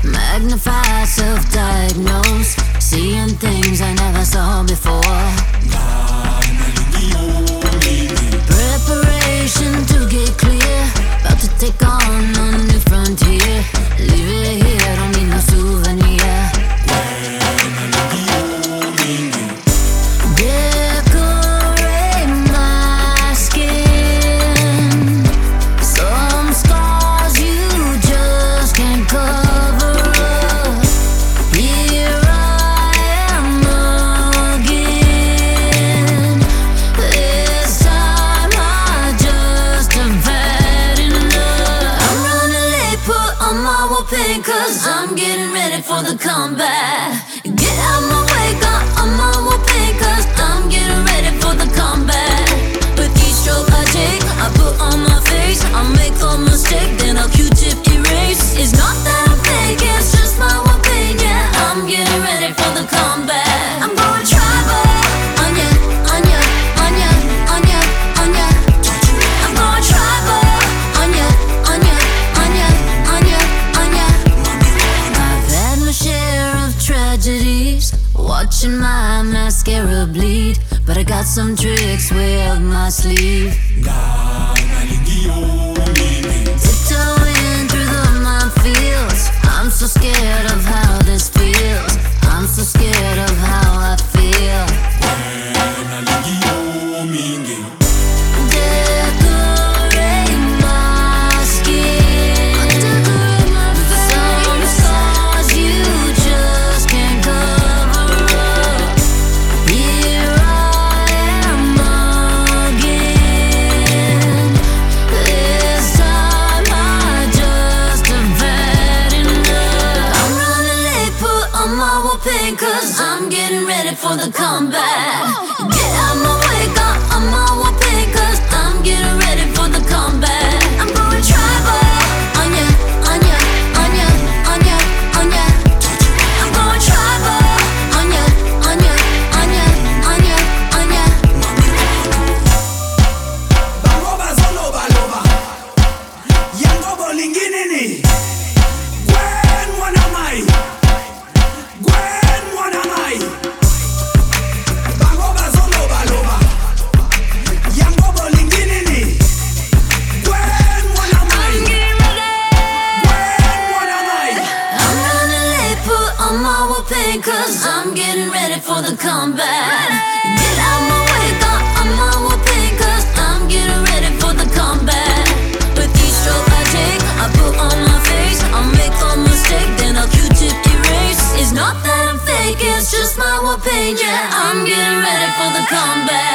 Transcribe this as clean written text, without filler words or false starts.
Magnify, self-diagnose, seeing things I never saw before. Preparation to get clear, about to take on a new frontier. Leave it here, don't need no souvenir. Decorate my skin, some scars you just can't cover up. Here I am again. This time I just have had enough. I'm running late, put on my war paint, 'cause I'm getting ready for the comeback. Get out my way, got on my war paint, 'cause I'm getting ready for the comeback. With each stroke I take, I put on my face. I'll make a mistake, then I'll Q-tip erase. It's not that I'm fake, it's just my war paint, yeah. I'm getting ready for the comeback. I'm going tribal, anya, anya, anya, anya, anya. I'm going tribal, anya, anya, anya, anya, anya. I've had my share of tragedies, watching my mascara bleed, but I got some tricks way up my sleeve. Tiptoeing through the minefields, I'm so scared of how this feels. I'm so scared of how I feel. Decorate my skin, some scars you just can't cover up. Here I am again. This time I just have had enough. I'm running late, put on my war paint, 'cause I'm getting ready for the comeback. Get out my way, got on my war paint, 'cause I'm getting ready for the comeback. I'm going tribal, anya, anya, anya, anya, anya. I'm going tribal, anya, anya, anya, anya, anya. Bangoba zolo baloba yangobo linginini Gwen wanamai Gwen wanamai Bangoba zolo baloba yangobo linginini Gwen wanamai Gwen wanamai I'm running late, put on my war paint, 'cause I'm getting ready for the comeback. Get out my way, got on my war paint, 'cause I'm getting ready for the comeback. With each stroke I take, I put on my face. I'll make a mistake, then I'll Q-tip erase. It's not that I'm fake, it's just my war paint, yeah. I'm getting ready for the comeback.